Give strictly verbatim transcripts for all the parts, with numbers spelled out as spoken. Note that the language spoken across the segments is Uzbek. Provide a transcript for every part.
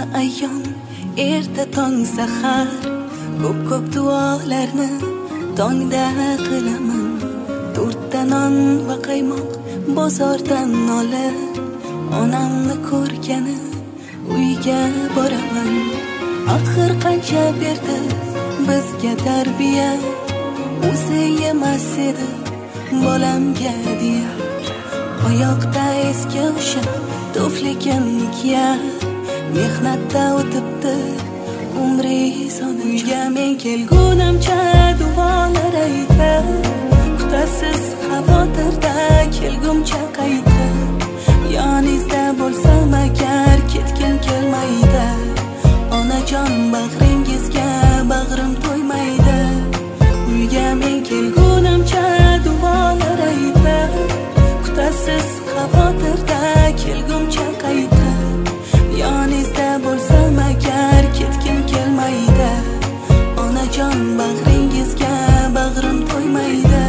ayyom erta tong sahar ko'p ko'p duolarni tongda qilaman. To'rtta non va qaymoq bozordan olib onamni ko'rgani uyga boraman. Axir qancha berdi bizga tarbiya, o'zi yemas edi bolamga deya. Oyoqda eski o'sha tufligim kiyar, mehnatda o'tibdi umri sonuncha. Men kelgunimcha duolar aytar, kutasiz xavotirda kelgumcha qayta. Yoningizda bo'lsam agar ketgim kelmaydi, onajon bag'ringizga bag'rim to'ymaydi. Uyga men kelgunimcha duolar aytar, kutasiz xavotirda kelgumcha qayta. Yoningizda bo'lsam agar ketgim kelmaydi, onajon bag'ringizga bag'rim to'ymaydi.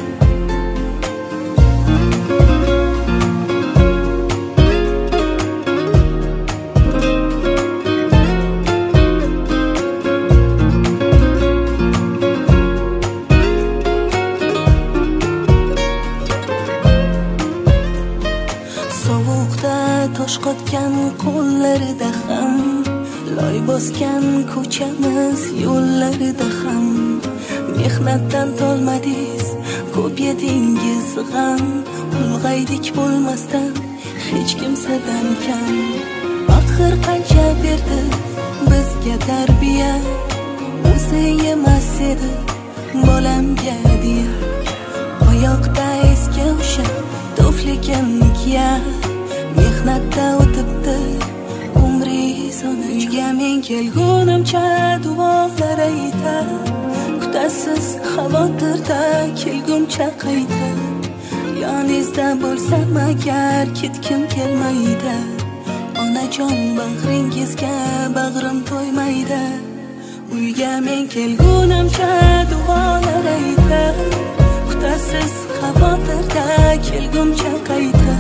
Sovuqda tosh qotgan qo'llarida ham, loy bosgan ko'chamiz yo'llarida ham, mehnatdan tolmadingiz, ko'p yedingiz g'am. Ulg'aydik bo'lmasdan hech kimsadan kam. Axir qancha berdi bizga tarbiya, o'zi yemas edi bolamga deya. Oyoqda eski o'sha tufligim kiyar, mehnatda o'tibdi umri sonuncha. Men kelgunimcha duolar aytar, kutasiz xavotirda kelgumcha qayta. Yoningizda bo'lsam agar ketgim kelmaydi, onajon bag'ringizga bag'rim to'ymaydi. Uyga men kelgunimcha duolar aytar, kutasiz xavotirda kelgumcha qayta.